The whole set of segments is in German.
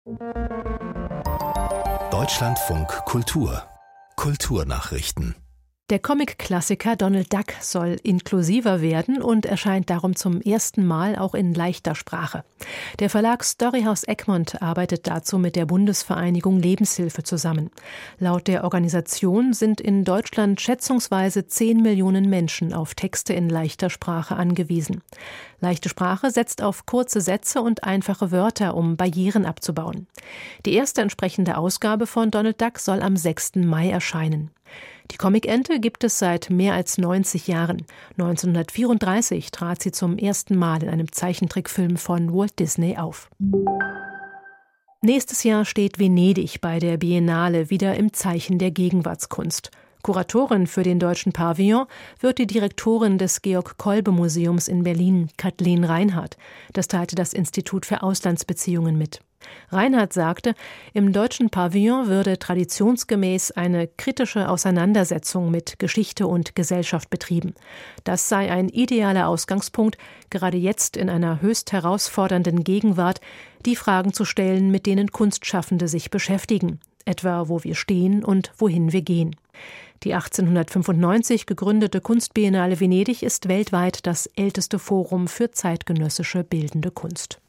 Deutschlandfunk Kultur. Kulturnachrichten. Der Comic-Klassiker Donald Duck soll inklusiver werden und erscheint darum zum ersten Mal auch in leichter Sprache. Der Verlag Storyhouse Egmont arbeitet dazu mit der Bundesvereinigung Lebenshilfe zusammen. Laut der Organisation sind in Deutschland schätzungsweise 10 Millionen Menschen auf Texte in leichter Sprache angewiesen. Leichte Sprache setzt auf kurze Sätze und einfache Wörter, um Barrieren abzubauen. Die erste entsprechende Ausgabe von Donald Duck soll am 6. Mai erscheinen. Die Comicente gibt es seit mehr als 90 Jahren. 1934 trat sie zum ersten Mal in einem Zeichentrickfilm von Walt Disney auf. Nächstes Jahr steht Venedig bei der Biennale wieder im Zeichen der Gegenwartskunst. Kuratorin für den deutschen Pavillon wird die Direktorin des Georg-Kolbe-Museums in Berlin, Kathleen Reinhardt. Das teilte das Institut für Auslandsbeziehungen mit. Reinhardt sagte, im deutschen Pavillon würde traditionsgemäß eine kritische Auseinandersetzung mit Geschichte und Gesellschaft betrieben. Das sei ein idealer Ausgangspunkt, gerade jetzt in einer höchst herausfordernden Gegenwart, die Fragen zu stellen, mit denen Kunstschaffende sich beschäftigen, etwa wo wir stehen und wohin wir gehen. Die 1895 gegründete Kunstbiennale Venedig ist weltweit das älteste Forum für zeitgenössische bildende Kunst.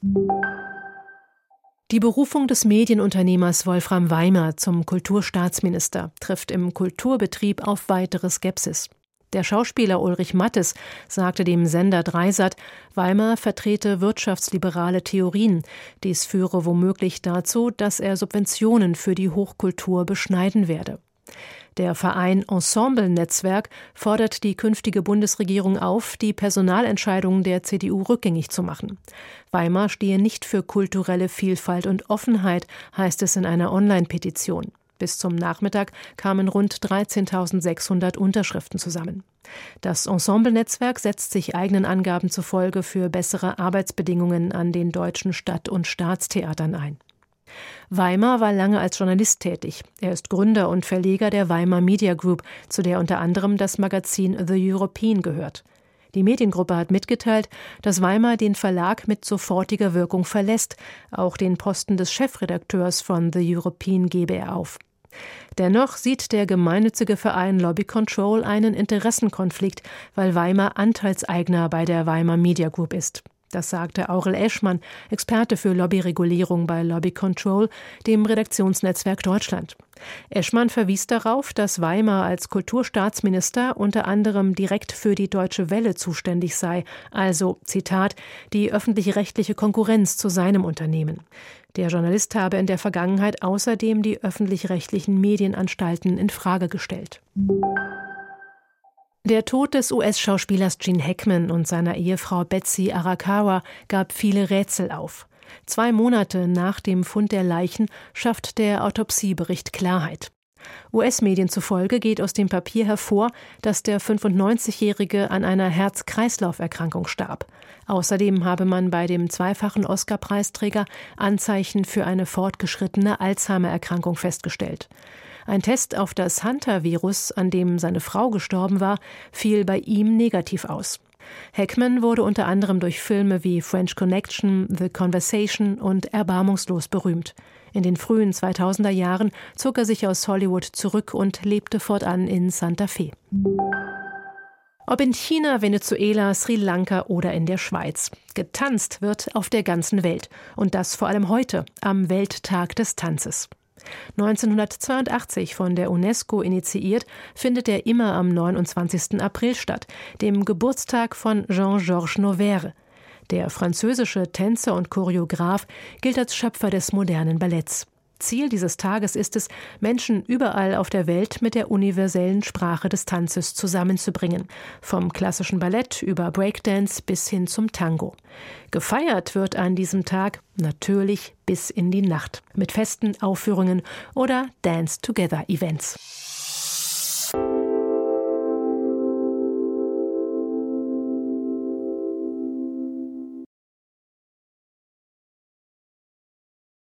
Die Berufung des Medienunternehmers Wolfram Weimer zum Kulturstaatsminister trifft im Kulturbetrieb auf weitere Skepsis. Der Schauspieler Ulrich Mattes sagte dem Sender Dreisat, Weimer vertrete wirtschaftsliberale Theorien. Dies führe womöglich dazu, dass er Subventionen für die Hochkultur beschneiden werde. Der Verein Ensemble-Netzwerk fordert die künftige Bundesregierung auf, die Personalentscheidungen der CDU rückgängig zu machen. Weimer stehe nicht für kulturelle Vielfalt und Offenheit, heißt es in einer Online-Petition. Bis zum Nachmittag kamen rund 13.600 Unterschriften zusammen. Das Ensemble-Netzwerk setzt sich eigenen Angaben zufolge für bessere Arbeitsbedingungen an den deutschen Stadt- und Staatstheatern ein. Weimer war lange als Journalist tätig. Er ist Gründer und Verleger der Weimar Media Group, zu der unter anderem das Magazin The European gehört. Die Mediengruppe hat mitgeteilt, dass Weimer den Verlag mit sofortiger Wirkung verlässt. Auch den Posten des Chefredakteurs von The European gebe er auf. Dennoch sieht der gemeinnützige Verein Lobby Control einen Interessenkonflikt, weil Weimer Anteilseigner bei der Weimar Media Group ist. Das sagte Aurel Eschmann, Experte für Lobbyregulierung bei Lobby Control, dem Redaktionsnetzwerk Deutschland. Eschmann verwies darauf, dass Weimer als Kulturstaatsminister unter anderem direkt für die Deutsche Welle zuständig sei, also, Zitat, die öffentlich-rechtliche Konkurrenz zu seinem Unternehmen. Der Journalist habe in der Vergangenheit außerdem die öffentlich-rechtlichen Medienanstalten in Frage gestellt. Der Tod des US-Schauspielers Gene Hackman und seiner Ehefrau Betsy Arakawa gab viele Rätsel auf. 2 Monate nach dem Fund der Leichen schafft der Autopsiebericht Klarheit. US-Medien zufolge geht aus dem Papier hervor, dass der 95-Jährige an einer Herz-Kreislauf-Erkrankung starb. Außerdem habe man bei dem zweifachen Oscar-Preisträger Anzeichen für eine fortgeschrittene Alzheimer-Erkrankung festgestellt. Ein Test auf das Hunter-Virus, an dem seine Frau gestorben war, fiel bei ihm negativ aus. Hackman wurde unter anderem durch Filme wie French Connection, The Conversation und Erbarmungslos berühmt. In den frühen 2000er Jahren zog er sich aus Hollywood zurück und lebte fortan in Santa Fe. Ob in China, Venezuela, Sri Lanka oder in der Schweiz. Getanzt wird auf der ganzen Welt. Und das vor allem heute, am Welttag des Tanzes. 1982 von der UNESCO initiiert, findet er immer am 29. April statt, dem Geburtstag von Jean-Georges Noverre. Der französische Tänzer und Choreograf gilt als Schöpfer des modernen Balletts. Ziel dieses Tages ist es, Menschen überall auf der Welt mit der universellen Sprache des Tanzes zusammenzubringen. Vom klassischen Ballett über Breakdance bis hin zum Tango. Gefeiert wird an diesem Tag natürlich bis in die Nacht mit festen Aufführungen oder Dance-Together-Events.